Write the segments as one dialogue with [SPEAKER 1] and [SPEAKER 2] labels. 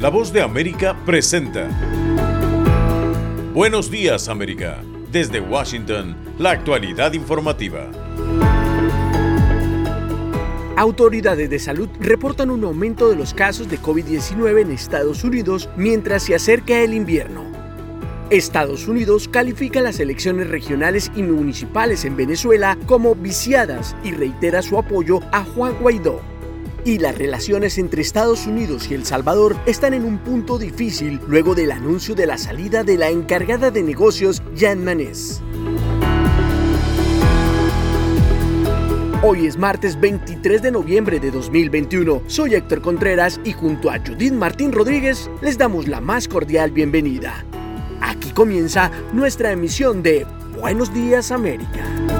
[SPEAKER 1] La Voz de América presenta Buenos Días, América. Desde Washington, la actualidad informativa.
[SPEAKER 2] Autoridades de salud reportan un aumento de los casos de COVID-19 en Estados Unidos mientras se acerca el invierno. Estados Unidos califica las elecciones regionales y municipales en Venezuela como viciadas y reitera su apoyo a Juan Guaidó. Y las relaciones entre Estados Unidos y El Salvador están en un punto difícil luego del anuncio de la salida de la encargada de negocios, Jan Manés. Hoy es martes 23 de noviembre de 2021. Soy Héctor Contreras y junto a Judith Martín Rodríguez les damos la más cordial bienvenida. Aquí comienza nuestra emisión de Buenos Días, América.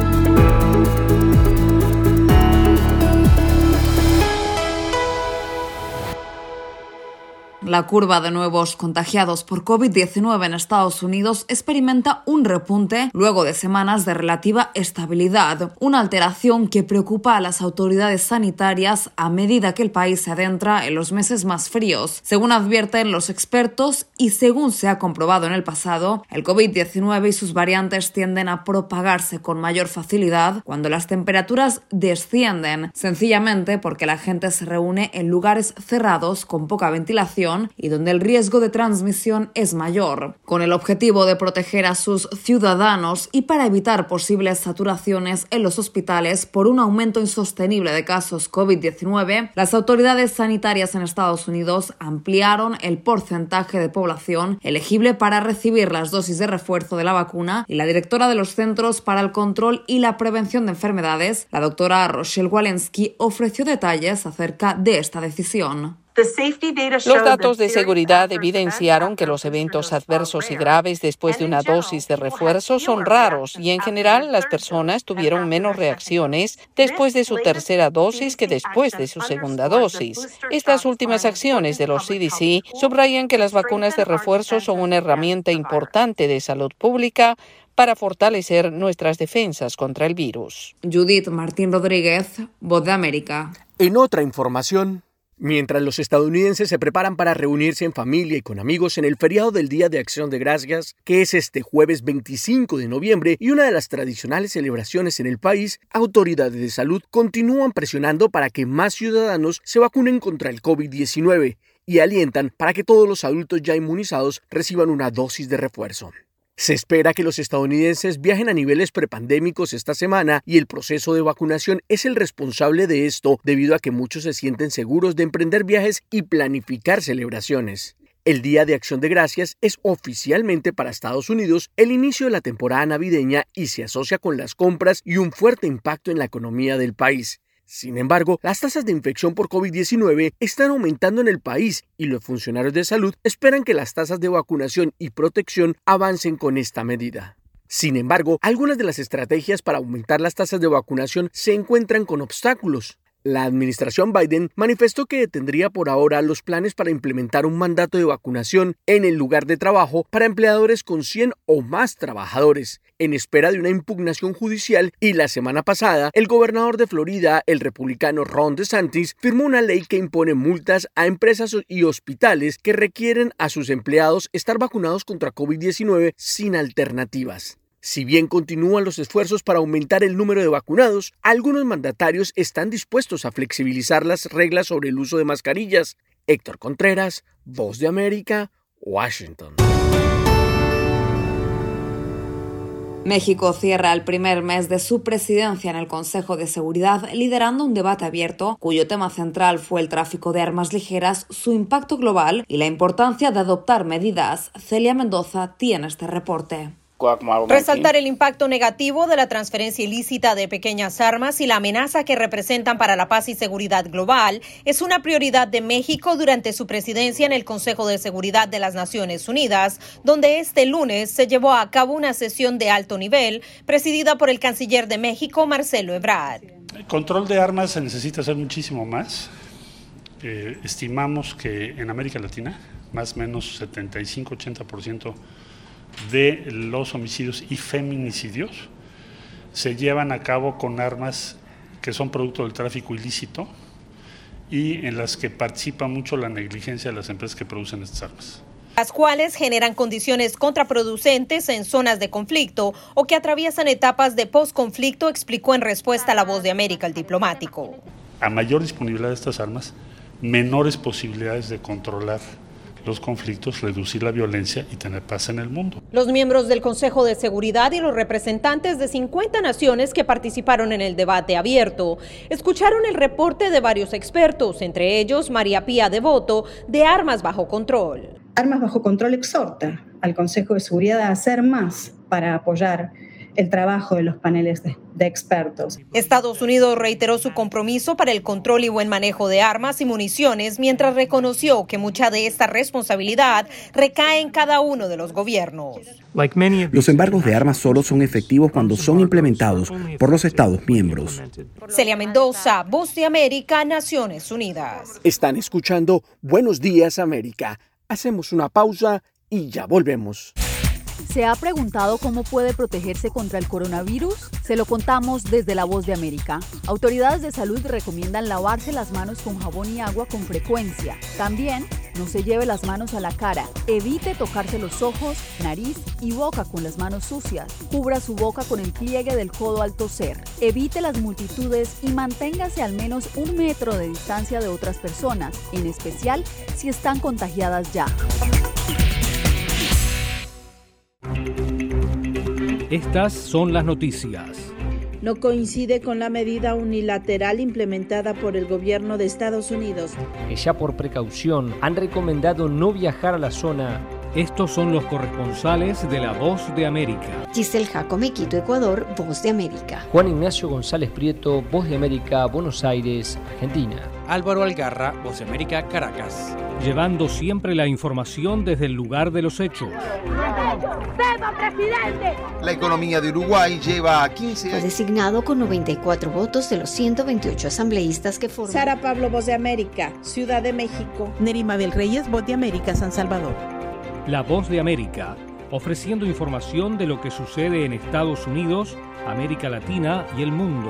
[SPEAKER 3] La curva de nuevos contagiados por COVID-19 en Estados Unidos experimenta un repunte luego de semanas de relativa estabilidad, una alteración que preocupa a las autoridades sanitarias a medida que el país se adentra en los meses más fríos. Según advierten los expertos y según se ha comprobado en el pasado, el COVID-19 y sus variantes tienden a propagarse con mayor facilidad cuando las temperaturas descienden, sencillamente porque la gente se reúne en lugares cerrados con poca ventilación y donde el riesgo de transmisión es mayor. Con el objetivo de proteger a sus ciudadanos y para evitar posibles saturaciones en los hospitales por un aumento insostenible de casos COVID-19, las autoridades sanitarias en Estados Unidos ampliaron el porcentaje de población elegible para recibir las dosis de refuerzo de la vacuna y la directora de los Centros para el Control y la Prevención de Enfermedades, la doctora Rochelle Walensky, ofreció detalles acerca de esta decisión.
[SPEAKER 4] Los datos de seguridad evidenciaron que los eventos adversos y graves después de una dosis de refuerzo son raros y en general las personas tuvieron menos reacciones después de su tercera dosis que después de su segunda dosis. Estas últimas acciones de los CDC subrayan que las vacunas de refuerzo son una herramienta importante de salud pública para fortalecer nuestras defensas contra el virus.
[SPEAKER 3] Judith Martín Rodríguez, Voz de América.
[SPEAKER 2] En otra información, mientras los estadounidenses se preparan para reunirse en familia y con amigos en el feriado del Día de Acción de Gracias, que es este jueves 25 de noviembre y una de las tradicionales celebraciones en el país, autoridades de salud continúan presionando para que más ciudadanos se vacunen contra el COVID-19 y alientan para que todos los adultos ya inmunizados reciban una dosis de refuerzo. Se espera que los estadounidenses viajen a niveles prepandémicos esta semana y el proceso de vacunación es el responsable de esto debido a que muchos se sienten seguros de emprender viajes y planificar celebraciones. El Día de Acción de Gracias es oficialmente para Estados Unidos el inicio de la temporada navideña y se asocia con las compras y un fuerte impacto en la economía del país. Sin embargo, las tasas de infección por COVID-19 están aumentando en el país y los funcionarios de salud esperan que las tasas de vacunación y protección avancen con esta medida. Sin embargo, algunas de las estrategias para aumentar las tasas de vacunación se encuentran con obstáculos. La administración Biden manifestó que detendría por ahora los planes para implementar un mandato de vacunación en el lugar de trabajo para empleadores con 100 o más trabajadores, en espera de una impugnación judicial, y la semana pasada el gobernador de Florida, el republicano Ron DeSantis, firmó una ley que impone multas a empresas y hospitales que requieren a sus empleados estar vacunados contra COVID-19 sin alternativas. Si bien continúan los esfuerzos para aumentar el número de vacunados, algunos mandatarios están dispuestos a flexibilizar las reglas sobre el uso de mascarillas. Héctor Contreras, Voz de América, Washington.
[SPEAKER 3] México cierra el primer mes de su presidencia en el Consejo de Seguridad, liderando un debate abierto cuyo tema central fue el tráfico de armas ligeras, su impacto global y la importancia de adoptar medidas. Celia Mendoza tiene este reporte.
[SPEAKER 5] Resaltar el impacto negativo de la transferencia ilícita de pequeñas armas y la amenaza que representan para la paz y seguridad global es una prioridad de México durante su presidencia en el Consejo de Seguridad de las Naciones Unidas, donde este lunes se llevó a cabo una sesión de alto nivel presidida por el canciller de México, Marcelo Ebrard.
[SPEAKER 6] El control de armas se necesita hacer muchísimo más. Estimamos que en América Latina, más o menos 75-80% de los homicidios y feminicidios se llevan a cabo con armas que son producto del tráfico ilícito y en las que participa mucho la negligencia de las empresas que producen estas armas,
[SPEAKER 5] las cuales generan condiciones contraproducentes en zonas de conflicto o que atraviesan etapas de posconflicto, explicó en respuesta a La Voz de América el diplomático.
[SPEAKER 6] A mayor disponibilidad de estas armas, menores posibilidades de controlar los conflictos, reducir la violencia y tener paz en el mundo.
[SPEAKER 5] Los miembros del Consejo de Seguridad y los representantes de 50 naciones que participaron en el debate abierto escucharon el reporte de varios expertos, entre ellos María Pía Devoto, de Armas Bajo Control.
[SPEAKER 7] Armas Bajo Control exhorta al Consejo de Seguridad a hacer más para apoyar el trabajo de los paneles de expertos.
[SPEAKER 5] Estados Unidos reiteró su compromiso para el control y buen manejo de armas y municiones, mientras reconoció que mucha de esta responsabilidad recae en cada uno de los gobiernos.
[SPEAKER 8] Los embargos de armas solo son efectivos cuando son implementados por los Estados miembros.
[SPEAKER 5] Celia Mendoza, Voz de América, Naciones Unidas.
[SPEAKER 2] Están escuchando Buenos Días, América. Hacemos una pausa y ya volvemos.
[SPEAKER 9] ¿Se ha preguntado cómo puede protegerse contra el coronavirus? Se lo contamos desde La Voz de América. Autoridades de salud recomiendan lavarse las manos con jabón y agua con frecuencia. También, no se lleve las manos a la cara. Evite tocarse los ojos, nariz y boca con las manos sucias. Cubra su boca con el pliegue del codo al toser. Evite las multitudes y manténgase al menos 1 metro de distancia de otras personas, en especial si están contagiadas ya.
[SPEAKER 10] Estas son las noticias.
[SPEAKER 11] No coincide con la medida unilateral implementada por el gobierno de Estados Unidos.
[SPEAKER 12] Que ya por precaución han recomendado no viajar a la zona.
[SPEAKER 10] Estos son los corresponsales de La Voz de América.
[SPEAKER 13] Giselle Jacome, Quito, Ecuador, Voz de América.
[SPEAKER 12] Juan Ignacio González Prieto, Voz de América, Buenos Aires, Argentina.
[SPEAKER 14] Álvaro Algarra, Voz de América, Caracas.
[SPEAKER 10] Llevando siempre la información desde el lugar de los hechos.
[SPEAKER 15] La economía de Uruguay lleva a 15 años.
[SPEAKER 13] Fue designado con 94 votos de los 128 asambleístas que forman.
[SPEAKER 11] Sara Pablo, Voz de América, Ciudad de México.
[SPEAKER 16] Nerima Bel Reyes, Voz de América, San Salvador.
[SPEAKER 10] La Voz de América, ofreciendo información de lo que sucede en Estados Unidos, América Latina y el mundo.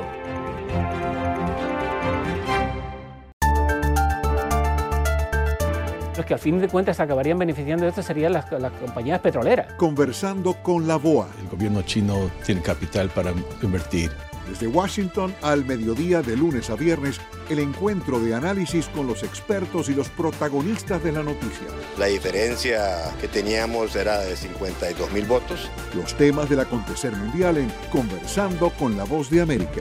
[SPEAKER 17] Los que al fin de cuentas acabarían beneficiando de esto serían las compañías petroleras.
[SPEAKER 18] Conversando con la BOA.
[SPEAKER 19] El gobierno chino tiene capital para invertir.
[SPEAKER 18] Desde Washington al mediodía de lunes a viernes, el encuentro de análisis con los expertos y los protagonistas de la noticia.
[SPEAKER 20] La diferencia que teníamos era de 52.000 votos.
[SPEAKER 18] Los temas del acontecer mundial en Conversando con la Voz de América.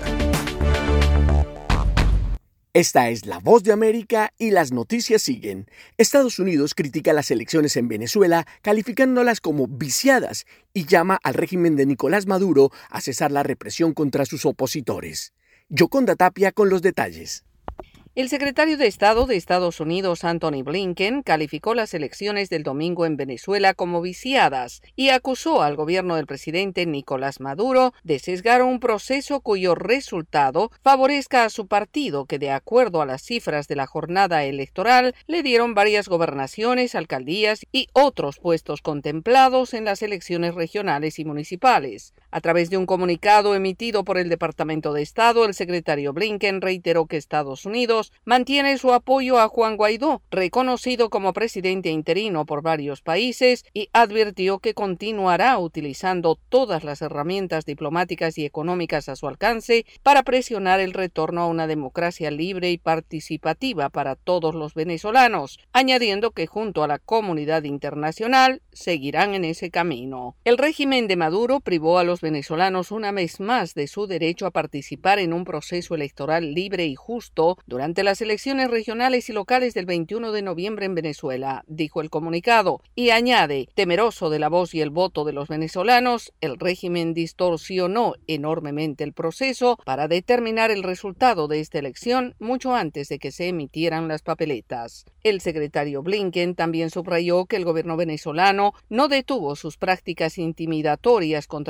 [SPEAKER 2] Esta es La Voz de América y las noticias siguen. Estados Unidos critica las elecciones en Venezuela, calificándolas como viciadas, y llama al régimen de Nicolás Maduro a cesar la represión contra sus opositores. Yoconda Tapia con los detalles.
[SPEAKER 4] El secretario de Estado de Estados Unidos, Antony Blinken, calificó las elecciones del domingo en Venezuela como viciadas y acusó al gobierno del presidente Nicolás Maduro de sesgar un proceso cuyo resultado favorezca a su partido, que de acuerdo a las cifras de la jornada electoral le dieron varias gobernaciones, alcaldías y otros puestos contemplados en las elecciones regionales y municipales. A través de un comunicado emitido por el Departamento de Estado, el secretario Blinken reiteró que Estados Unidos mantiene su apoyo a Juan Guaidó, reconocido como presidente interino por varios países, y advirtió que continuará utilizando todas las herramientas diplomáticas y económicas a su alcance para presionar el retorno a una democracia libre y participativa para todos los venezolanos, añadiendo que junto a la comunidad internacional seguirán en ese camino. El régimen de Maduro privó a los venezolanos una vez más de su derecho a participar en un proceso electoral libre y justo durante las elecciones regionales y locales del 21 de noviembre en Venezuela, dijo el comunicado, y añade, temeroso de la voz y el voto de los venezolanos, el régimen distorsionó enormemente el proceso para determinar el resultado de esta elección mucho antes de que se emitieran las papeletas. El secretario Blinken también subrayó que el gobierno venezolano no detuvo sus prácticas intimidatorias contra los actores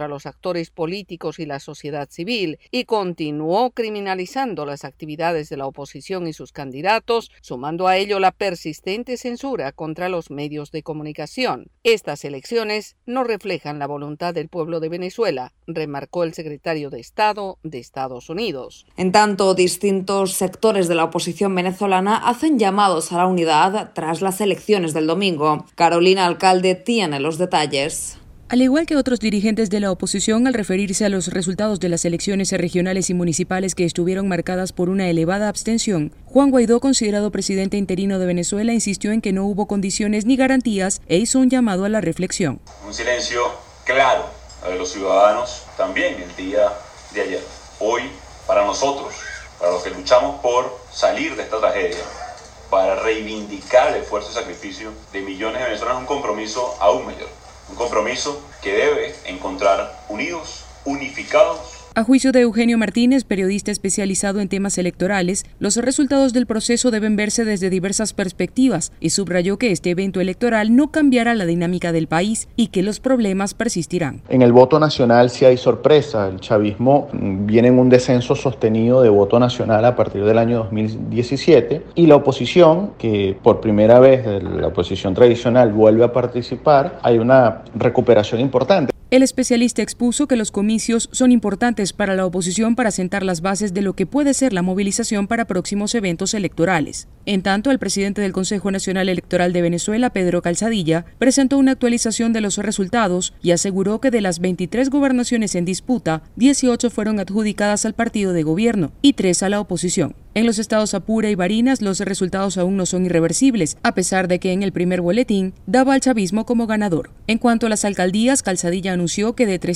[SPEAKER 4] actores políticos y la sociedad civil y continuó criminalizando las actividades de la oposición y sus candidatos, sumando a ello la persistente censura contra los medios de comunicación. Estas elecciones no reflejan la voluntad del pueblo de Venezuela, remarcó el secretario de Estado de Estados Unidos.
[SPEAKER 3] En tanto, distintos sectores de la oposición venezolana hacen llamados a la unidad tras las elecciones del domingo. Carolina Alcalde tiene los detalles.
[SPEAKER 21] Al igual que otros dirigentes de la oposición, al referirse a los resultados de las elecciones regionales y municipales que estuvieron marcadas por una elevada abstención, Juan Guaidó, considerado presidente interino de Venezuela, insistió en que no hubo condiciones ni garantías e hizo un llamado a la reflexión.
[SPEAKER 22] Un silencio claro de los ciudadanos también el día de ayer. Hoy, para nosotros, para los que luchamos por salir de esta tragedia, para reivindicar el esfuerzo y sacrificio de millones de venezolanos, un compromiso aún mayor. Un compromiso que debe encontrar unidos, unificados.
[SPEAKER 21] A juicio de Eugenio Martínez, periodista especializado en temas electorales, los resultados del proceso deben verse desde diversas perspectivas y subrayó que este evento electoral no cambiará la dinámica del país y que los problemas persistirán.
[SPEAKER 23] En el voto nacional sí hay sorpresa. El chavismo viene en un descenso sostenido de voto nacional a partir del año 2017 y la oposición, que por primera vez la oposición tradicional vuelve a participar, hay una recuperación importante.
[SPEAKER 21] El especialista expuso que los comicios son importantes para la oposición para sentar las bases de lo que puede ser la movilización para próximos eventos electorales. En tanto, el presidente del Consejo Nacional Electoral de Venezuela, Pedro Calzadilla, presentó una actualización de los resultados y aseguró que de las 23 gobernaciones en disputa, 18 fueron adjudicadas al partido de gobierno y 3 a la oposición. En los estados Apure y Barinas, los resultados aún no son irreversibles, a pesar de que en el primer boletín daba al chavismo como ganador. En cuanto a las alcaldías, Calzadilla anunció que de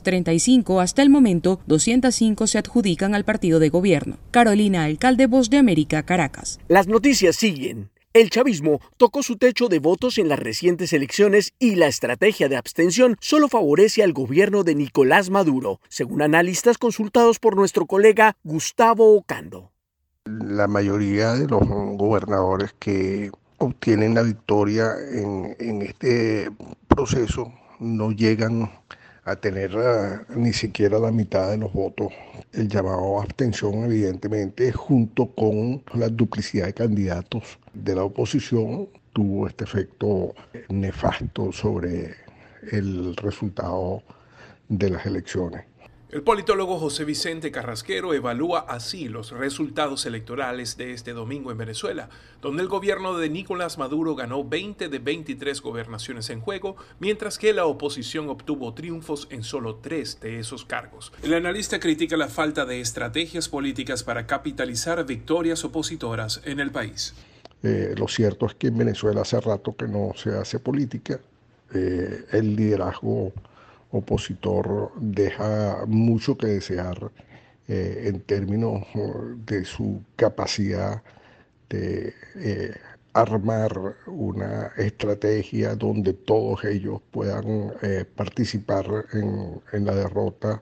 [SPEAKER 21] 335 hasta el momento, 205 se adjudican al partido de gobierno. Carolina Alcalde, Voz de América, Caracas.
[SPEAKER 2] Las noticias siguen. El chavismo tocó su techo de votos en las recientes elecciones y la estrategia de abstención solo favorece al gobierno de Nicolás Maduro, según analistas consultados por nuestro colega Gustavo Ocando.
[SPEAKER 24] La mayoría de los gobernadores que obtienen la victoria en este proceso no llegan a tener ni siquiera la mitad de los votos. El llamado abstención, evidentemente, junto con la duplicidad de candidatos de la oposición, tuvo este efecto nefasto sobre el resultado de las elecciones.
[SPEAKER 25] El politólogo José Vicente Carrasquero evalúa así los resultados electorales de este domingo en Venezuela, donde el gobierno de Nicolás Maduro ganó 20 de 23 gobernaciones en juego, mientras que la oposición obtuvo triunfos en solo 3 de esos cargos. El analista critica la falta de estrategias políticas para capitalizar victorias opositoras en el país.
[SPEAKER 24] Lo cierto es que en Venezuela hace rato que no se hace política. El liderazgo opositor deja mucho que desear en términos de su capacidad de armar una estrategia donde todos ellos puedan participar en la derrota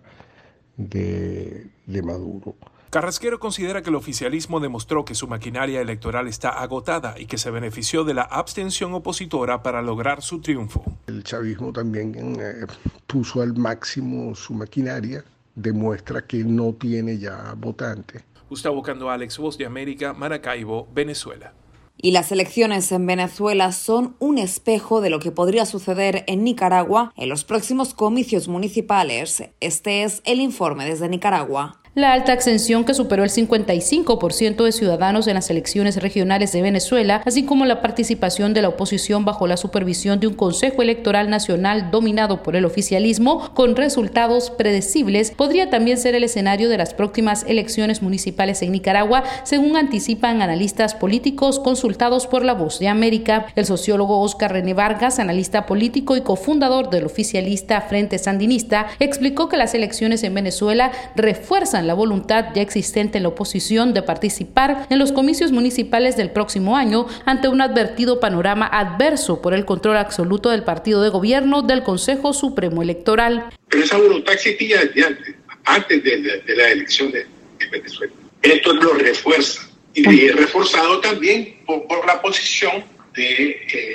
[SPEAKER 24] de Maduro.
[SPEAKER 25] Carrasquero considera que el oficialismo demostró que su maquinaria electoral está agotada y que se benefició de la abstención opositora para lograr su triunfo.
[SPEAKER 24] El chavismo también puso al máximo su maquinaria, demuestra que no tiene ya votantes.
[SPEAKER 25] Gustavo Cando, Alex, Voz de América, Maracaibo, Venezuela.
[SPEAKER 3] Y las elecciones en Venezuela son un espejo de lo que podría suceder en Nicaragua en los próximos comicios municipales. Este es el informe desde Nicaragua.
[SPEAKER 26] La alta abstención que superó el 55% de ciudadanos en las elecciones regionales de Venezuela, así como la participación de la oposición bajo la supervisión de un Consejo Electoral Nacional dominado por el oficialismo, con resultados predecibles, podría también ser el escenario de las próximas elecciones municipales en Nicaragua, según anticipan analistas políticos consultados por La Voz de América. El sociólogo Óscar René Vargas, analista político y cofundador del oficialista Frente Sandinista, explicó que las elecciones en Venezuela refuerzan la voluntad ya existente en la oposición de participar en los comicios municipales del próximo año ante un advertido panorama adverso por el control absoluto del partido de gobierno del Consejo Supremo Electoral.
[SPEAKER 27] Pero esa voluntad existía desde antes de la elección de Venezuela. Esto lo refuerza y reforzado también por la posición de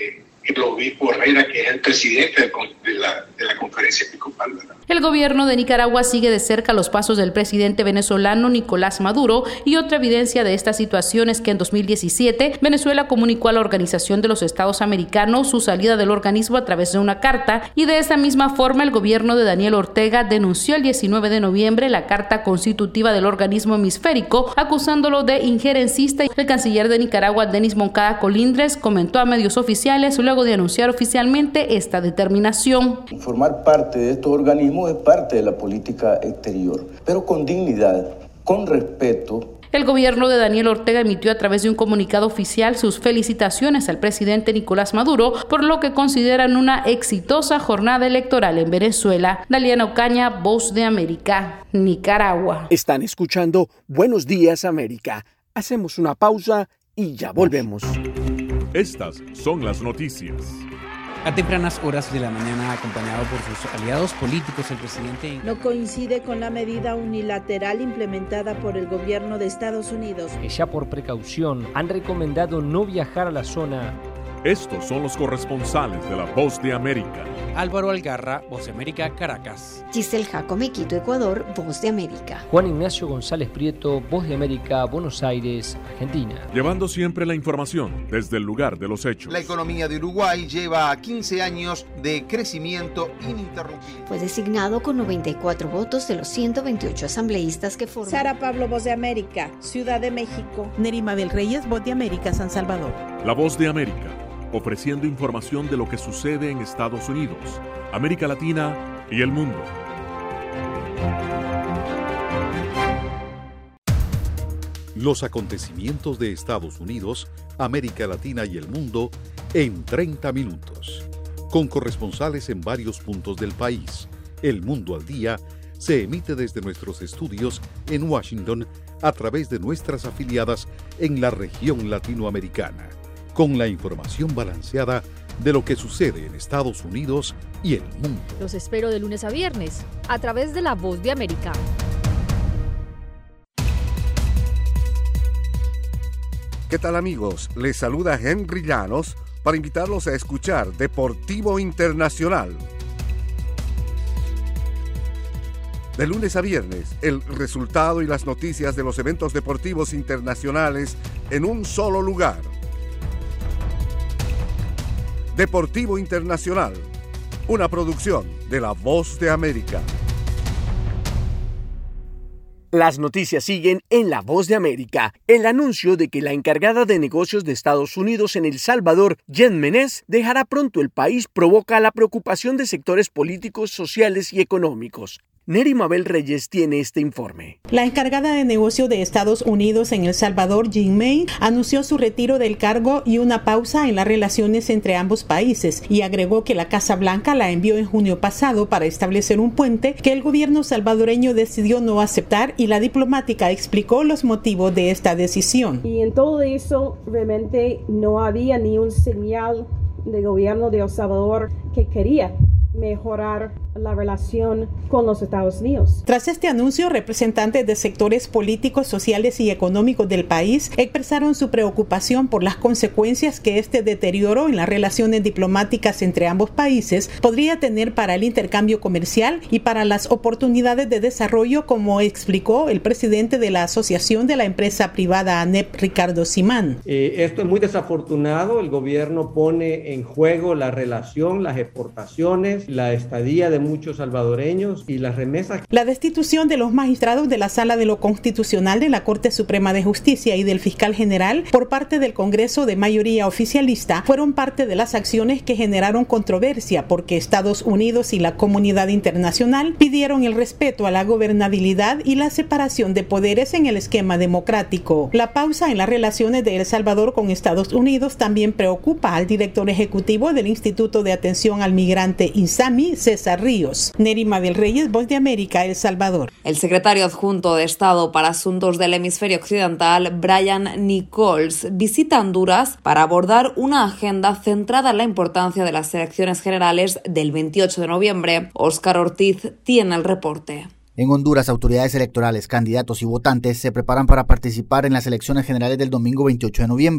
[SPEAKER 27] el obispo Herrera, que es el presidente de la conferencia episcopal, ¿verdad?
[SPEAKER 26] El gobierno de Nicaragua sigue de cerca los pasos del presidente venezolano Nicolás Maduro, y otra evidencia de esta situación es que en 2017 Venezuela comunicó a la Organización de los Estados Americanos su salida del organismo a través de una carta, y de esta misma forma el gobierno de Daniel Ortega denunció el 19 de noviembre la carta constitutiva del organismo hemisférico, acusándolo de injerencista. El canciller de Nicaragua, Denis Moncada Colindres, comentó a medios oficiales luego de anunciar oficialmente esta determinación.
[SPEAKER 1] Formar parte de estos organismos es parte de la política exterior, pero con dignidad, con respeto.
[SPEAKER 26] El gobierno de Daniel Ortega emitió a través de un comunicado oficial sus felicitaciones al presidente Nicolás Maduro por lo que consideran una exitosa jornada electoral en Venezuela. Daliana Ocaña, Voz de América, Nicaragua.
[SPEAKER 2] Están escuchando Buenos Días América. Hacemos una pausa y ya volvemos.
[SPEAKER 5] Estas son las noticias.
[SPEAKER 14] A tempranas horas de la mañana, acompañado por sus aliados políticos, el presidente
[SPEAKER 11] no coincide con la medida unilateral implementada por el gobierno de Estados Unidos,
[SPEAKER 10] que ya por precaución han recomendado no viajar a la zona.
[SPEAKER 5] Estos son los corresponsales de La Voz de América.
[SPEAKER 14] Álvaro Algarra, Voz de América, Caracas.
[SPEAKER 13] Giselle Jacome, Quito, Ecuador, Voz de América.
[SPEAKER 10] Juan Ignacio González Prieto, Voz de América, Buenos Aires, Argentina.
[SPEAKER 5] Llevando siempre la información desde el lugar de los hechos.
[SPEAKER 15] La economía de Uruguay lleva 15 años de crecimiento ininterrumpido.
[SPEAKER 13] Fue designado con 94 votos de los 128 asambleístas que forman.
[SPEAKER 11] Sara Pablo, Voz de América, Ciudad de México.
[SPEAKER 16] Neri Mabel Reyes, Voz de América, San Salvador.
[SPEAKER 5] La Voz de América, ofreciendo información de lo que sucede en Estados Unidos, América Latina y el mundo.
[SPEAKER 18] Los acontecimientos de Estados Unidos, América Latina y el mundo en 30 minutos. Con corresponsales en varios puntos del país. El Mundo al Día se emite desde nuestros estudios en Washington a través de nuestras afiliadas en la región latinoamericana, con la información balanceada de lo que sucede en Estados Unidos y el mundo.
[SPEAKER 6] Los espero de lunes a viernes, a través de La Voz de América.
[SPEAKER 7] ¿Qué tal, amigos? Les saluda Henry Llanos para invitarlos a escuchar Deportivo Internacional. De lunes a viernes, el resultado y las noticias de los eventos deportivos internacionales en un solo lugar. Deportivo Internacional, una producción de La Voz de América.
[SPEAKER 2] Las noticias siguen en La Voz de América. El anuncio de que la encargada de negocios de Estados Unidos en El Salvador, Jen Menes, dejará pronto el país provoca la preocupación de sectores políticos, sociales y económicos. Neri Mabel Reyes tiene este informe.
[SPEAKER 16] La encargada de negocio de Estados Unidos en El Salvador, Jen Menes, anunció su retiro del cargo y una pausa en las relaciones entre ambos países y agregó que la Casa Blanca la envió en junio pasado para establecer un puente que el gobierno salvadoreño decidió no aceptar y la diplomática explicó los motivos de esta decisión.
[SPEAKER 8] Y en todo eso realmente no había ni un señal del gobierno de El Salvador que quería mejorar la relación con los Estados Unidos.
[SPEAKER 16] Tras este anuncio, representantes de sectores políticos, sociales y económicos del país expresaron su preocupación por las consecuencias que este deterioro en las relaciones diplomáticas entre ambos países podría tener para el intercambio comercial y para las oportunidades de desarrollo, como explicó el presidente de la Asociación de la Empresa Privada ANEP, Ricardo Simán.
[SPEAKER 9] Esto es muy desafortunado. El gobierno pone en juego la relación, las exportaciones, la estadía de muchos salvadoreños y las remesas.
[SPEAKER 16] La destitución de los magistrados de la Sala de lo Constitucional de la Corte Suprema de Justicia y del fiscal general por parte del Congreso de mayoría oficialista fueron parte de las acciones que generaron controversia porque Estados Unidos y la comunidad internacional pidieron el respeto a la gobernabilidad y la separación de poderes en el esquema democrático. La pausa en las relaciones de El Salvador con Estados Unidos también preocupa al director ejecutivo del Instituto de Atención al Migrante INSAMI, César Ríos. Neri Mabel Reyes, Voz de América, El Salvador.
[SPEAKER 3] El secretario adjunto de Estado para Asuntos del Hemisferio Occidental, Brian Nichols, visita Honduras para abordar una agenda centrada en la importancia de las elecciones generales del 28 de noviembre. Óscar Ortiz tiene el reporte.
[SPEAKER 12] En Honduras, autoridades electorales, candidatos y votantes se preparan para participar en las elecciones generales del domingo 28 de noviembre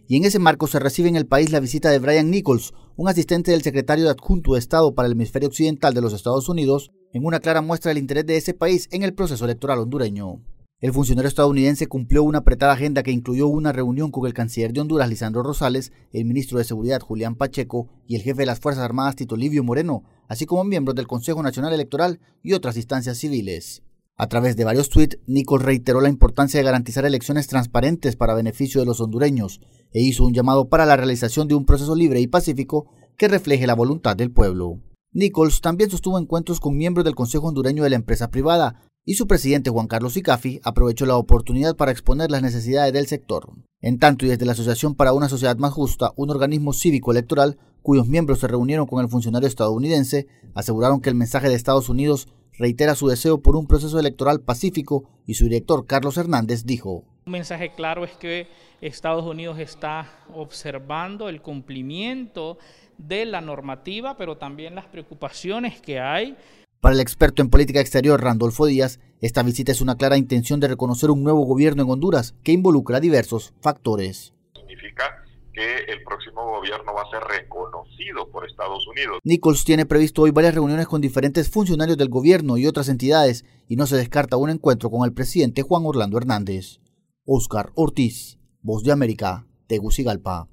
[SPEAKER 4] y en ese marco se recibe en el país la visita de Brian Nichols, un asistente del secretario adjunto de Estado para el hemisferio occidental de los Estados Unidos, en una clara muestra del interés de ese país en el proceso electoral hondureño. El funcionario estadounidense cumplió una apretada agenda que incluyó una reunión con el canciller de Honduras, Lisandro Rosales, el ministro de Seguridad, Julián Pacheco, y el jefe de las Fuerzas Armadas, Tito Livio Moreno, así como miembros del Consejo Nacional Electoral y otras instancias civiles. A través de varios tuits, Nichols reiteró la importancia de garantizar elecciones transparentes para beneficio de los hondureños e hizo un llamado para la realización de un proceso libre y pacífico que refleje la voluntad del pueblo. Nichols también sostuvo encuentros con miembros del Consejo Hondureño de la Empresa Privada, y su presidente Juan Carlos Icafi aprovechó la oportunidad para exponer las necesidades del sector. En tanto, y desde la Asociación para una Sociedad Más Justa, un organismo cívico electoral, cuyos miembros se reunieron con el funcionario estadounidense, aseguraron que el mensaje de Estados Unidos reitera su deseo por un proceso electoral pacífico, y su director Carlos Hernández dijo:
[SPEAKER 12] un mensaje claro es que Estados Unidos está observando el cumplimiento de la normativa, pero también las preocupaciones que hay.
[SPEAKER 4] Para el experto en política exterior Randolfo Díaz, esta visita es una clara intención de reconocer un nuevo gobierno en Honduras que involucra diversos factores.
[SPEAKER 17] Significa que el próximo gobierno va a ser reconocido por Estados Unidos.
[SPEAKER 4] Nichols tiene previsto hoy varias reuniones con diferentes funcionarios del gobierno y otras entidades, y no se descarta un encuentro con el presidente Juan Orlando Hernández. Óscar Ortiz, Voz de América, Tegucigalpa.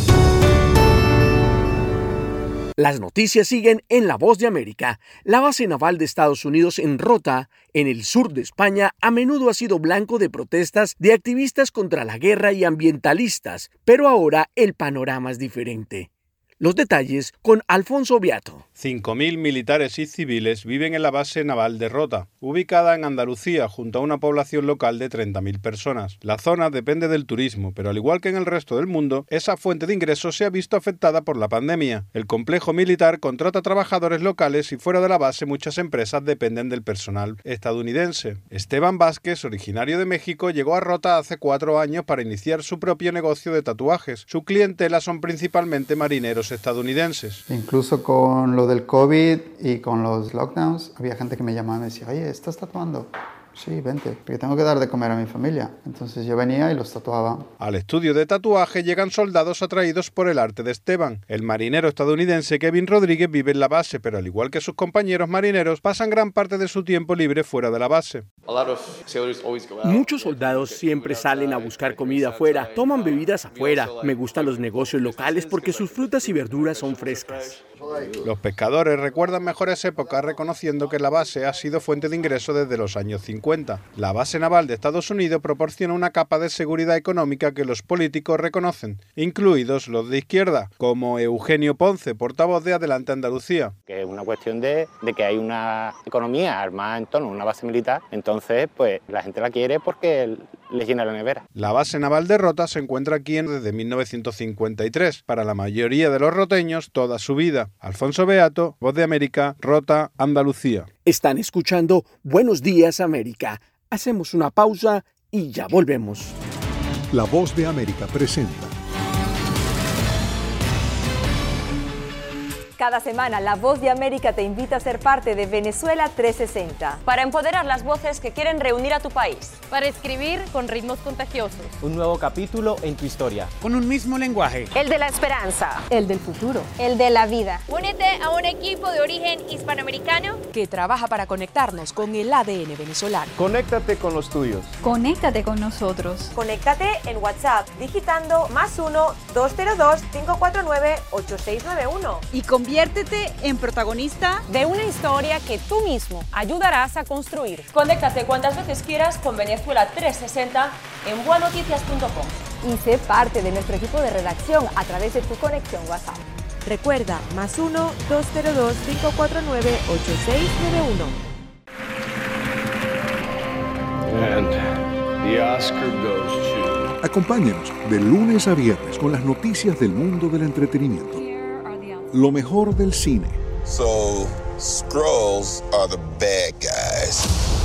[SPEAKER 2] Las noticias siguen en La Voz de América. La base naval de Estados Unidos en Rota, en el sur de España, a menudo ha sido blanco de protestas de activistas contra la guerra y ambientalistas, pero ahora el panorama es diferente. Los detalles con Alfonso Beato.
[SPEAKER 19] 5.000 militares y civiles viven en la base naval de Rota, ubicada en Andalucía, junto a una población local de 30.000 personas. La zona depende del turismo, pero al igual que en el resto del mundo, esa fuente de ingresos se ha visto afectada por la pandemia. El complejo militar contrata trabajadores locales y fuera de la base muchas empresas dependen del personal estadounidense. Esteban Vázquez, originario de México, llegó a Rota hace 4 años para iniciar su propio negocio de tatuajes. Su clientela son principalmente marineros estadounidenses.
[SPEAKER 20] Incluso con lo del COVID y con los lockdowns, había gente que me llamaba y me decía: oye, ¿estás tatuando? Sí, vente, porque tengo que dar de comer a mi familia. Entonces yo venía y los tatuaba.
[SPEAKER 19] Al estudio de tatuaje llegan soldados atraídos por el arte de Esteban. El marinero estadounidense Kevin Rodríguez vive en la base, pero al igual que sus compañeros marineros, pasan gran parte de su tiempo libre fuera de la base.
[SPEAKER 2] Muchos soldados siempre salen a buscar comida afuera, toman bebidas afuera. Me gustan los negocios locales porque sus frutas y verduras son frescas.
[SPEAKER 19] Los pescadores recuerdan mejores épocas reconociendo que la base ha sido fuente de ingreso desde los años 50. La base naval de Estados Unidos proporciona una capa de seguridad económica que los políticos reconocen, incluidos los de izquierda, como Eugenio Ponce, portavoz de Adelante Andalucía.
[SPEAKER 22] Que es una cuestión de que hay una economía armada en torno a una base militar, entonces pues la gente la quiere porque les llena la nevera.
[SPEAKER 19] La base naval de Rota se encuentra aquí desde 1953, para la mayoría de los roteños toda su vida. Alfonso Beato, Voz de América, Rota, Andalucía.
[SPEAKER 2] Están escuchando Buenos Días América. Hacemos una pausa y ya volvemos.
[SPEAKER 5] La Voz de América presenta.
[SPEAKER 23] Cada semana, La Voz de América te invita a ser parte de Venezuela 360.
[SPEAKER 28] Para empoderar las voces que quieren reunir a tu país.
[SPEAKER 6] Para escribir con ritmos contagiosos.
[SPEAKER 29] Un nuevo capítulo en tu historia.
[SPEAKER 14] Con un mismo lenguaje.
[SPEAKER 28] El de la esperanza.
[SPEAKER 23] El del futuro.
[SPEAKER 28] El de la vida.
[SPEAKER 6] Únete a un equipo de origen hispanoamericano
[SPEAKER 30] que trabaja para conectarnos con el ADN venezolano.
[SPEAKER 29] Conéctate con los tuyos.
[SPEAKER 28] Conéctate con nosotros.
[SPEAKER 23] Conéctate en WhatsApp digitando +1-202-549-8691.
[SPEAKER 30] Y conviértete en protagonista
[SPEAKER 28] de una historia que tú mismo ayudarás a construir. Conéctate cuantas veces quieras con Venezuela 360 en buenoticias.com.
[SPEAKER 23] Y sé parte de nuestro equipo de redacción a través de tu conexión WhatsApp.
[SPEAKER 30] Recuerda, +1-202-549-8691.
[SPEAKER 31] And the Oscar goes to...
[SPEAKER 5] Acompáñenos de lunes a viernes con las noticias del mundo del entretenimiento. Lo mejor del cine.
[SPEAKER 32] So, Skrulls are the bad guys.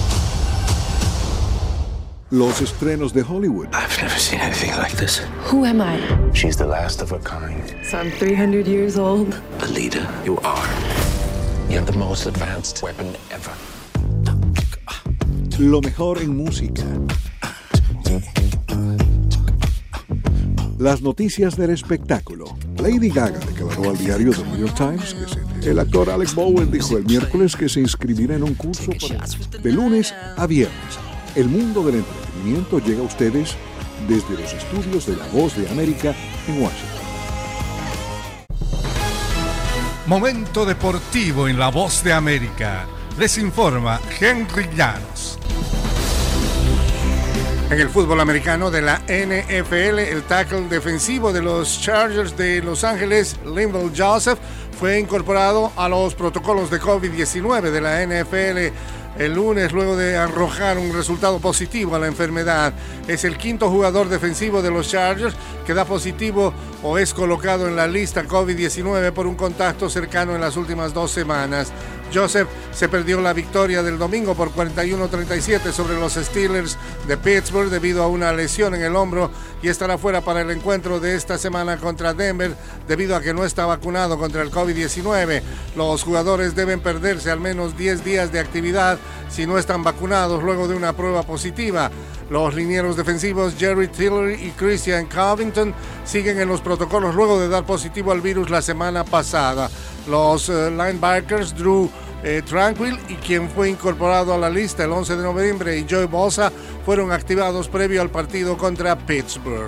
[SPEAKER 5] Los estrenos de Hollywood.
[SPEAKER 31] I've never seen anything like this.
[SPEAKER 30] Who am I?
[SPEAKER 31] She's the last of her kind.
[SPEAKER 30] So I'm 300 years old.
[SPEAKER 31] Alita, you are. You have the most advanced weapon ever.
[SPEAKER 5] Lo mejor en música.
[SPEAKER 1] Las noticias del espectáculo. Lady Gaga declaró al diario The New York Times que el actor Alec Bowen dijo el miércoles que se inscribirá en un curso de lunes a viernes. El mundo del entretenimiento llega a ustedes desde los estudios de La Voz de América en Washington.
[SPEAKER 7] Momento deportivo en La Voz de América. Les informa Henry Llanos. En el fútbol americano de la NFL, el tackle defensivo de los Chargers de Los Ángeles, Linval Joseph, fue incorporado a los protocolos de COVID-19 de la NFL el lunes luego de arrojar un resultado positivo a la enfermedad. Es el quinto jugador defensivo de los Chargers que da positivo o es colocado en la lista COVID-19 por un contacto cercano en las últimas 2 semanas. Joseph se perdió la victoria del domingo por 41-37 sobre los Steelers de Pittsburgh debido a una lesión en el hombro y estará fuera para el encuentro de esta semana contra Denver debido a que no está vacunado contra el COVID-19. Los jugadores deben perderse al menos 10 días de actividad si no están vacunados luego de una prueba positiva. Los linieros defensivos Jerry Tillery y Christian Covington siguen en los protocolos luego de dar positivo al virus la semana pasada. Los linebackers Drew Tranquill y quien fue incorporado a la lista el 11 de noviembre y Joey Bosa fueron activados previo al partido contra Pittsburgh.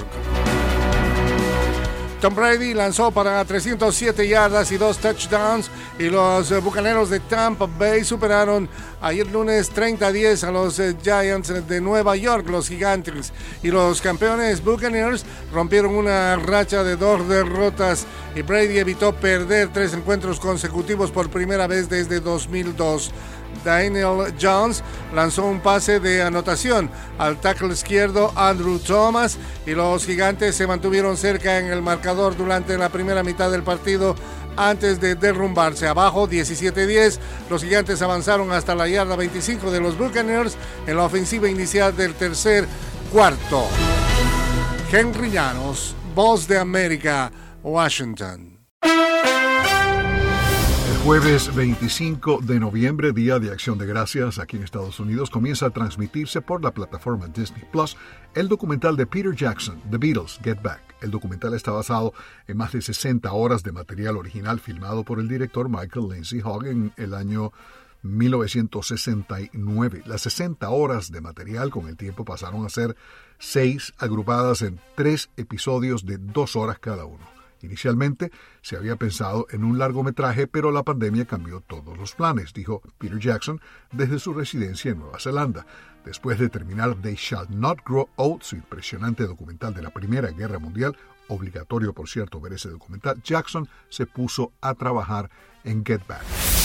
[SPEAKER 7] Tom Brady lanzó para 307 yardas y 2 touchdowns y los Bucaneros de Tampa Bay superaron ayer lunes 30-10 a los Giants de Nueva York. Los Gigantes y los campeones Buccaneers rompieron una racha de 2 derrotas y Brady evitó perder 3 encuentros consecutivos por primera vez desde 2002. Daniel Jones lanzó un pase de anotación al tackle izquierdo Andrew Thomas y los Gigantes se mantuvieron cerca en el marcador durante la primera mitad del partido antes de derrumbarse. Abajo 17-10, los Gigantes avanzaron hasta la yarda 25 de los Buccaneers en la ofensiva inicial del tercer cuarto. Henry Llanos, Voz de América, Washington.
[SPEAKER 1] Jueves 25 de noviembre, Día de Acción de Gracias aquí en Estados Unidos, comienza a transmitirse por la plataforma Disney Plus el documental de Peter Jackson, The Beatles, Get Back. El documental está basado en más de 60 horas de material original filmado por el director Michael Lindsay Hogg en el año 1969. Las 60 horas de material con el tiempo pasaron a ser 6 agrupadas en 3 episodios de 2 horas cada uno. Inicialmente se había pensado en un largometraje, pero la pandemia cambió todos los planes, dijo Peter Jackson desde su residencia en Nueva Zelanda. Después de terminar They Shall Not Grow Old, su impresionante documental de la Primera Guerra Mundial, obligatorio por cierto ver ese documental, Jackson se puso a trabajar en Get Back.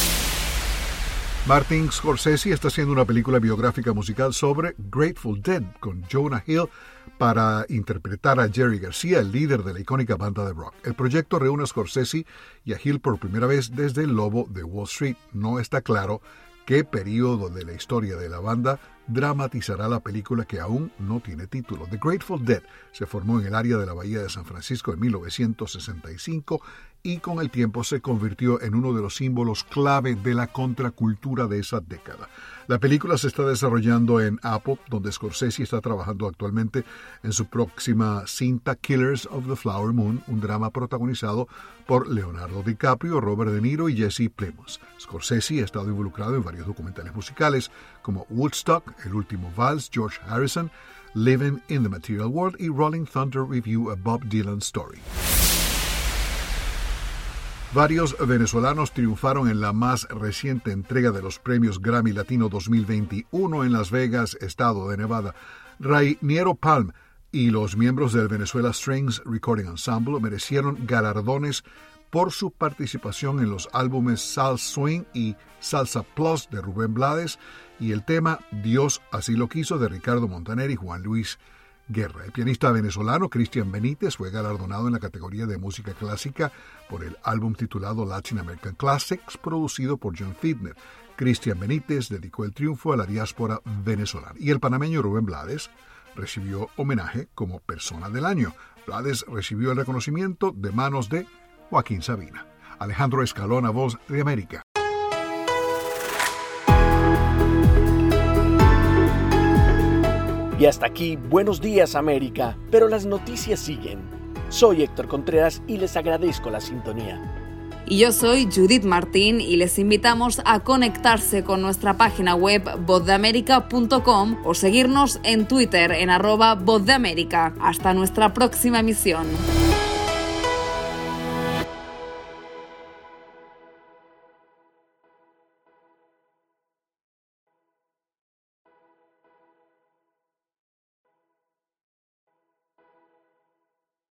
[SPEAKER 1] Martin Scorsese está haciendo una película biográfica musical sobre Grateful Dead con Jonah Hill para interpretar a Jerry García, el líder de la icónica banda de rock. El proyecto reúne a Scorsese y a Hill por primera vez desde El Lobo de Wall Street. No está claro qué periodo de la historia de la banda dramatizará la película que aún no tiene título. The Grateful Dead se formó en el área de la Bahía de San Francisco en 1965 y con el tiempo se convirtió en uno de los símbolos clave de la contracultura de esa década. La película se está desarrollando en Apple, donde Scorsese está trabajando actualmente en su próxima cinta Killers of the Flower Moon, un drama protagonizado por Leonardo DiCaprio, Robert De Niro y Jesse Plemons. Scorsese ha estado involucrado en varios documentales musicales como Woodstock, El Último Vals, George Harrison, Living in the Material World y Rolling Thunder Review, a Bob Dylan Story. Varios venezolanos triunfaron en la más reciente entrega de los premios Grammy Latino 2021 en Las Vegas, estado de Nevada. Rainiero Palm y los miembros del Venezuela Strings Recording Ensemble merecieron galardones por su participación en los álbumes Sal Swing y Salsa Plus de Rubén Blades y el tema Dios así lo quiso de Ricardo Montaner y Juan Luis Guerra. El pianista venezolano Cristian Benítez fue galardonado en la categoría de música clásica por el álbum titulado Latin American Classics, producido por John Fiedner. Cristian Benítez dedicó el triunfo a la diáspora venezolana. Y el panameño Rubén Blades recibió homenaje como Persona del Año. Blades recibió el reconocimiento de manos de Joaquín Sabina. Alejandro Escalona, Voz de América.
[SPEAKER 2] Y hasta aquí, Buenos Días América, pero las noticias siguen. Soy Héctor Contreras y les agradezco la sintonía.
[SPEAKER 3] Y yo soy Judith Martín y les invitamos a conectarse con nuestra página web vozdeamerica.com o seguirnos en Twitter en @vozdeamerica. Hasta nuestra próxima emisión.